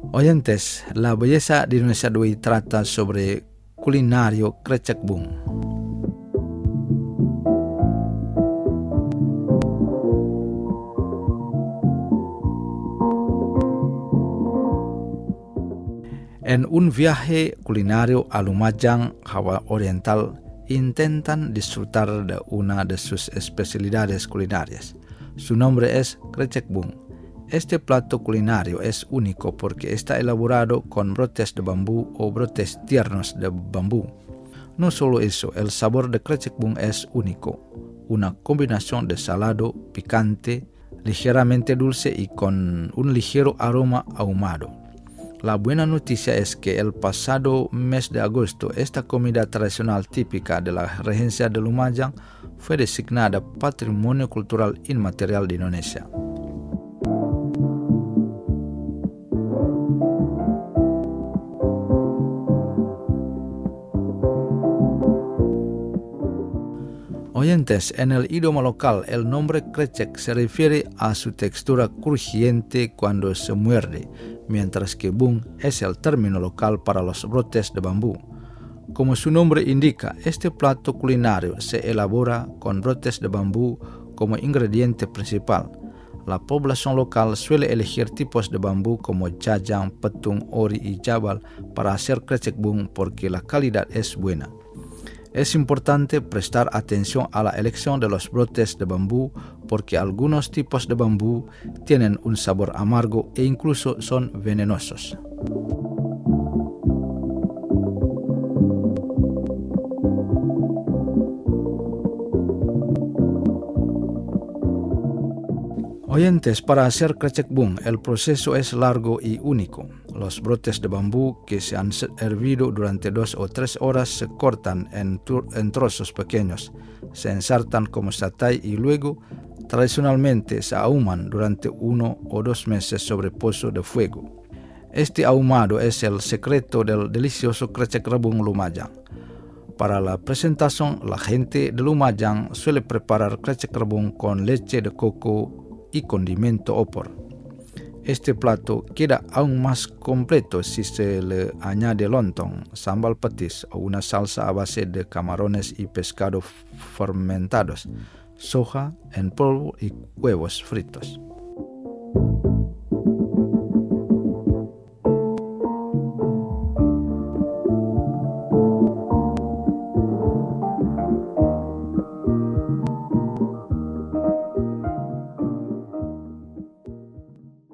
Oyentes, la belleza de Indonesia de hoy trata sobre culinario Krecek Bung. En un viaje culinario a Lumajang, Java Oriental, intentan disfrutar de una de sus especialidades culinarias. Su nombre es Krecek Bung. Este plato culinario es único porque está elaborado con brotes de bambú o brotes tiernos de bambú. No solo eso, el sabor de Krecek Bung es único, una combinación de salado, picante, ligeramente dulce y con un ligero aroma ahumado. La buena noticia es que el pasado mes de agosto esta comida tradicional típica de la regencia de Lumajang fue designada Patrimonio Cultural Inmaterial de Indonesia. Oyentes, en el idioma local el nombre Krecek se refiere a su textura crujiente cuando se muerde, mientras que Bung es el término local para los brotes de bambú. Como su nombre indica, este plato culinario se elabora con brotes de bambú como ingrediente principal. La población local suele elegir tipos de bambú como jajang, petung, ori y jabal para hacer Krecek Bung porque la calidad es buena. Es importante prestar atención a la elección de los brotes de bambú porque algunos tipos de bambú tienen un sabor amargo e incluso son venenosos. Oyentes, para hacer Krecek Bung, el proceso es largo y único. Los brotes de bambú que se han hervido durante 2 o 3 horas se cortan en trozos pequeños, se ensartan como satay y luego, tradicionalmente, se ahuman durante 1 o 2 meses sobre pozo de fuego. Este ahumado es el secreto del delicioso Krecek Bung Lumajang. Para la presentación, la gente de Lumajang suele preparar Krecek Bung con leche de coco y condimento opor. Este plato queda aún más completo si se le añade lontong, sambal petis o una salsa a base de camarones y pescado fermentados, soja en polvo y huevos fritos.